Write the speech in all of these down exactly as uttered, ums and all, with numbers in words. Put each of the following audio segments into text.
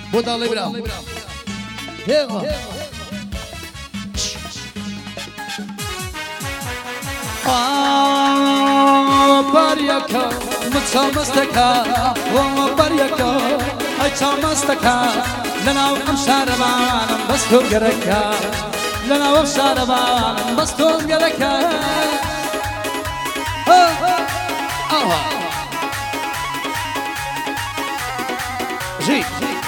بودالی برام هیوا باریکا متسامستکا و باریکا ای سامستکا لناو امشاربانم بس تو گرکا لناو امشاربانم بس تو گرکا آه جی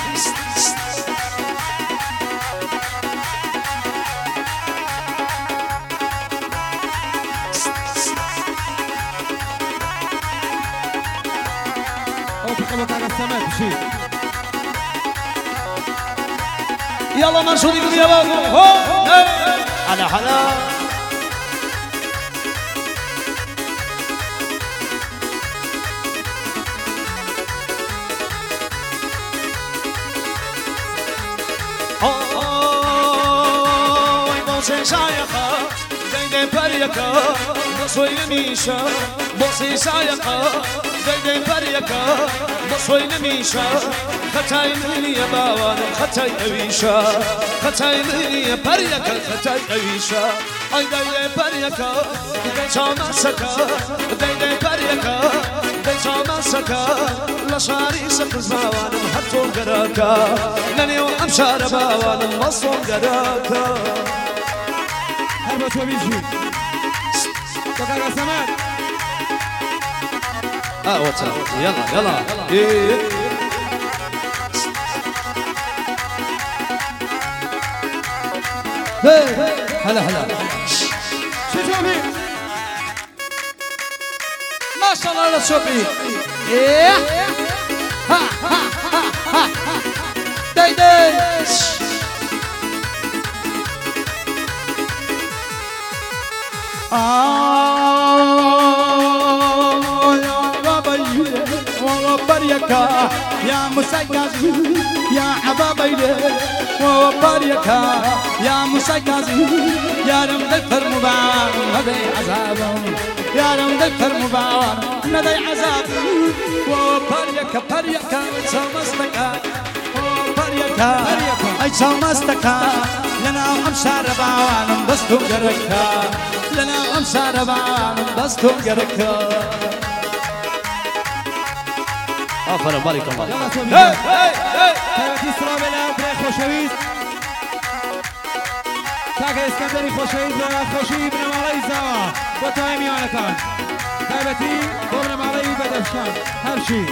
يلا منشور يقول يا بابو على حلا بوسي شايقة ديدي بريكا بصوي ميشا بوسي شايقة ديدي بريكا بصوي ميشا ختاي مني يا باوان ختاي أويشا ختاي مني يا بريكا ختاي أويشا أي ديدي بريكا ديشا مسكا ديدي بريكا ديشا مسكا لشاري سقز باوان هتو قراكا ننيو أمشار باوان مصو قراكا هربت وبيجي تقرأ سماك اه واتساب يلا يلا إيه. هلا هلا شو شوفي ما شاء الله لا شوفي ايه ها ها ها ها داي داي بريكا يا مسيكازي يا حبابي وبريكا يا مسيكازي يا رم دكتور مبان هذي عذابهم يا رم دكتور مبان هذي عذابهم وبريكا بريكا سمستكا وبريكا اي سمستكا لنا امشار باوان بس تو جركا لنا امشار باوان بس تو جركا آفرین بارک الله. هی هی تایبتی سرابلا برای خوشویز. تاک اسکندری خوشویز و خوشی بن مالای زوا. با تایمی آنکان. تایبتی بن مالای بدفشان. هرچی.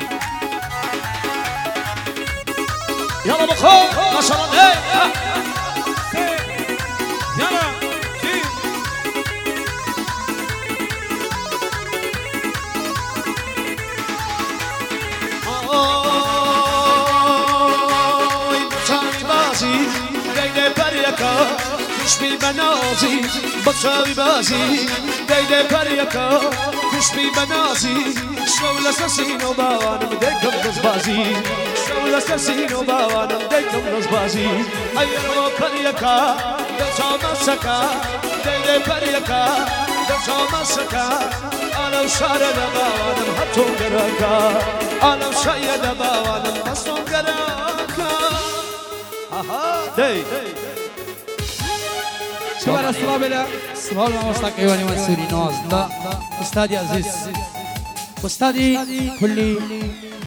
یالا بخور. ماشاءالله. یالا. خوشبی بنازی بچه‌ای بازی دیده پریکا خوشبی بنازی شول سسینو باوانم دیکم روز بازی شول سسینو باوانم دیکم روز بازی ایرو پریکا دچام سکا دیده پریکا دچام سکا آلو شار باوانم هتو گرکا آلو شاید باوانم بسون گرکا دی شوارع سرابلا. سوال ما مستقیم و منصوری ناز لا استادی عزیز استادی کلی